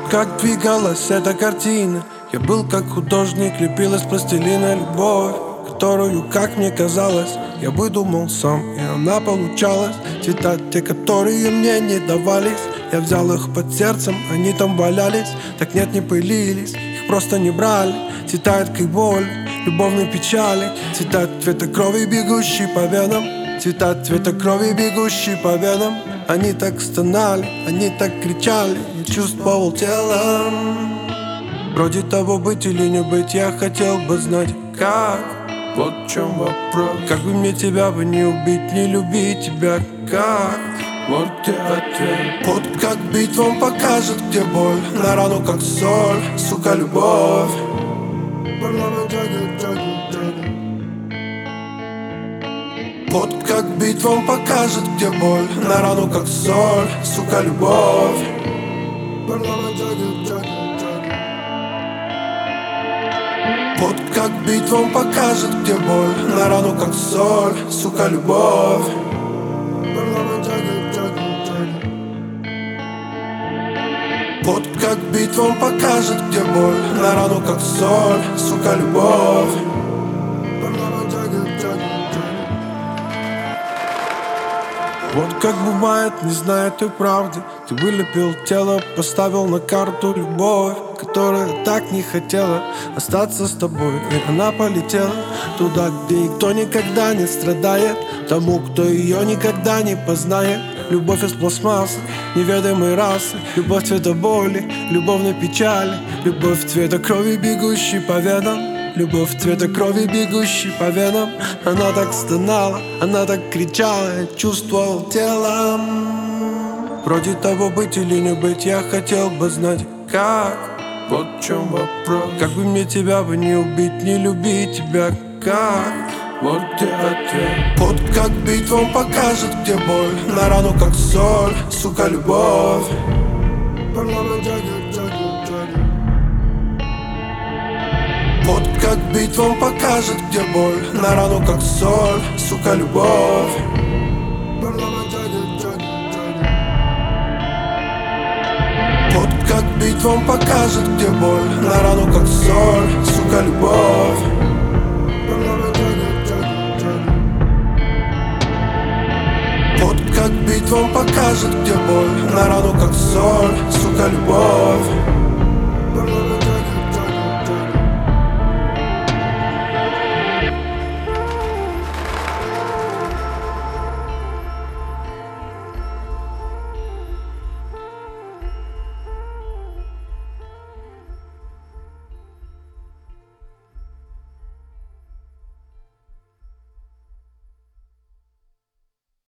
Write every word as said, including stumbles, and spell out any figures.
как двигалась эта картина. Я был как художник, лепил из пластилина любовь, которую, как мне казалось, я выдумал сам, и она получалась. Цвета те, которые мне не давались, я взял их под сердцем, они там валялись. Так нет, не пылились, их просто не брали. Цвета редкой боли, любовной печали. Цвета цвета крови, бегущей по венам. Цвета цвета крови, бегущей по венам. Они так стонали, они так кричали, я чувствовал телом. Вроде того, быть или не быть, я хотел бы знать, как. Вот в чем вопрос. Как бы мне тебя бы не убить, не любить тебя, как? Вот и ответ. Вот как бить вам покажет, где боль. На рану как соль, сука, любовь. Вот как бить вам покажет, где боль. На рану как соль, сука, любовь. Вот как бить вам покажет, где боль. На рану как соль, сука, любовь. Вот как бить вам покажет, где боль. На рану как соль, сука, любовь. Вот как бывает, не зная той правды, ты вылепил тело, поставил на карту любовь, которая так не хотела остаться с тобой. И она полетела туда, где никто никогда не страдает, тому, кто ее никогда не познает. Любовь из пластмассы, неведомой расы. Любовь цвета боли, любовной печали. Любовь цвета крови, бегущей по венам. Любовь цвета крови, бегущей по венам. Она так стонала, она так кричала, я чувствовал телом. Вроде того, быть или не быть, я хотел бы знать, как. Вот в чем вопрос. Как бы мне тебя бы не убить, не любить тебя, как? Вот и ответ. Вот как бить вам покажет, где боль. На рану как соль, сука, любовь. Вот как бить вам покажет, где боль. На рану как соль, сука, любовь. Вот как бить вам покажет, где боль. На рану как соль, сука, любовь. Вот как бить вам покажет, где боль. На рану как соль, сука, любовь.